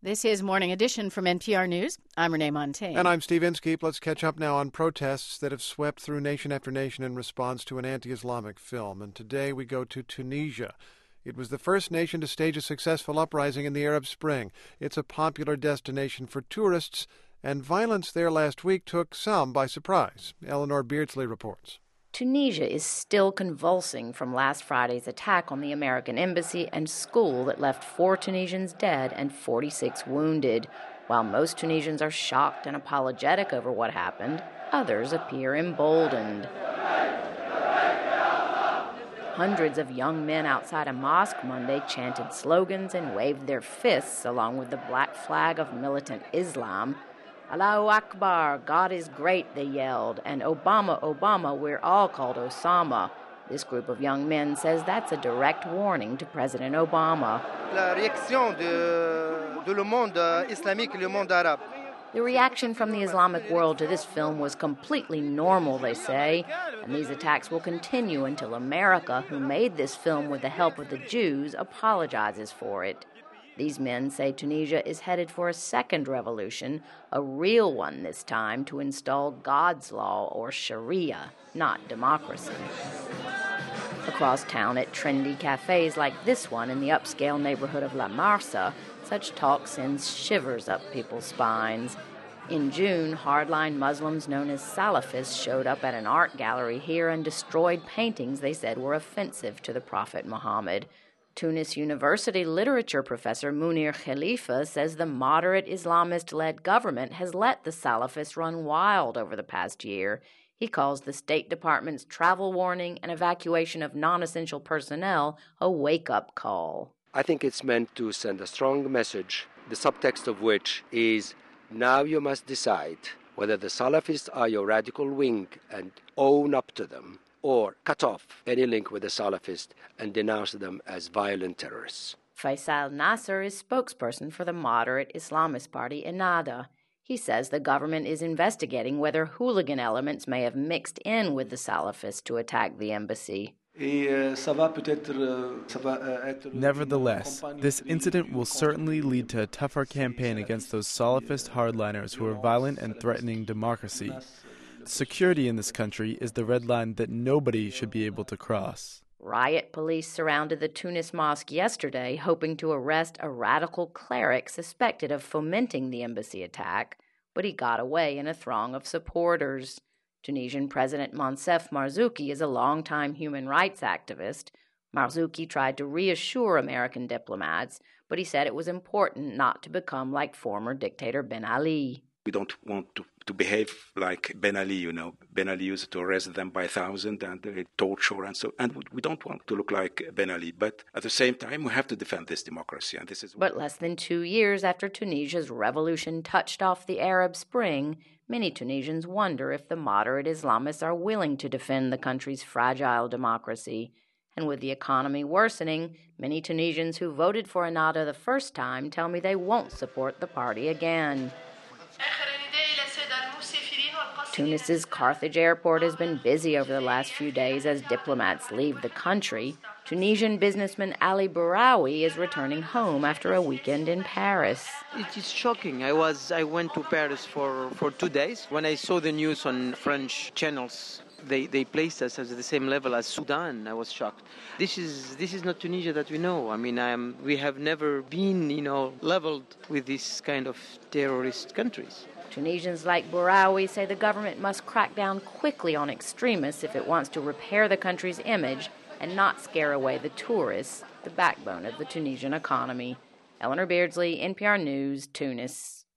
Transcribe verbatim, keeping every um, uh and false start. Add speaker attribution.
Speaker 1: This is Morning Edition from N P R News. I'm Renee Montaigne.
Speaker 2: And I'm Steve Inskeep. Let's catch up now on protests that have swept through nation after nation in response to an anti-Islamic film. And today we go to Tunisia. It was the first nation to stage a successful uprising in the Arab Spring. It's a popular destination for tourists, and violence there last week took some by surprise. Eleanor Beardsley reports.
Speaker 3: Tunisia is still convulsing from last Friday's attack on the American embassy and school that left four Tunisians dead and forty-six wounded. While most Tunisians are shocked and apologetic over what happened, others appear emboldened. Hundreds of young men outside a mosque Monday chanted slogans and waved their fists along with the black flag of militant Islam. Allahu Akbar, God is great, they yelled, and Obama, Obama, we're all called Osama. This group of young men says that's a direct warning to President Obama.
Speaker 4: La réaction de, de le monde islamique, le monde arabe.
Speaker 3: The reaction from the Islamic world to this film was completely normal, they say, and these attacks will continue until America, who made this film with the help of the Jews, apologizes for it. These men say Tunisia is headed for a second revolution, a real one this time, to install God's law, or Sharia, not democracy. Across town at trendy cafes like this one in the upscale neighborhood of La Marsa, such talk sends shivers up people's spines. In June, hardline Muslims known as Salafists showed up at an art gallery here and destroyed paintings they said were offensive to the Prophet Muhammad. Tunis University literature professor Munir Khalifa says the moderate Islamist-led government has let the Salafists run wild over the past year. He calls the State Department's travel warning and evacuation of non-essential personnel a wake-up call.
Speaker 5: I think it's meant to send a strong message, the subtext of which is, now you must decide whether the Salafists are your radical wing and own up to them, or cut off any link with the Salafists and denounce them as violent terrorists.
Speaker 3: Faisal Nasser is spokesperson for the moderate Islamist party Ennahda. He says the government is investigating whether hooligan elements may have mixed in with the Salafists to attack the embassy.
Speaker 6: Nevertheless, this incident will certainly lead to a tougher campaign against those Salafist hardliners who are violent and threatening democracy. Security in this country is the red line that nobody should be able to cross.
Speaker 3: Riot police surrounded the Tunis mosque yesterday, hoping to arrest a radical cleric suspected of fomenting the embassy attack, but he got away in a throng of supporters. Tunisian President Moncef Marzouki is a longtime human rights activist. Marzouki tried to reassure American diplomats, but he said it was important not to become like former dictator Ben Ali.
Speaker 7: We don't want to, to behave like Ben Ali, you know. Ben Ali used to arrest them by thousand and uh, torture and so, and we don't want to look like Ben Ali. But at the same time, we have to defend this democracy, and this is.
Speaker 3: But less than two years after Tunisia's revolution touched off the Arab Spring, many Tunisians wonder if the moderate Islamists are willing to defend the country's fragile democracy. And with the economy worsening, many Tunisians who voted for Ennahda the first time tell me they won't support the party again. Tunis's Carthage airport has been busy over the last few days as diplomats leave the country. Tunisian businessman Ali Bouraoui is returning home after a weekend in Paris.
Speaker 8: It is shocking. I was I went to Paris for, for two days. When I saw the news on French channels, they, they placed us at the same level as Sudan. I was shocked. This is this is not Tunisia that we know. I mean, I am, we have never been, you know, leveled with this kind of terrorist countries.
Speaker 3: Tunisians like Bouraoui say the government must crack down quickly on extremists if it wants to repair the country's image and not scare away the tourists, the backbone of the Tunisian economy. Eleanor Beardsley, N P R News, Tunis.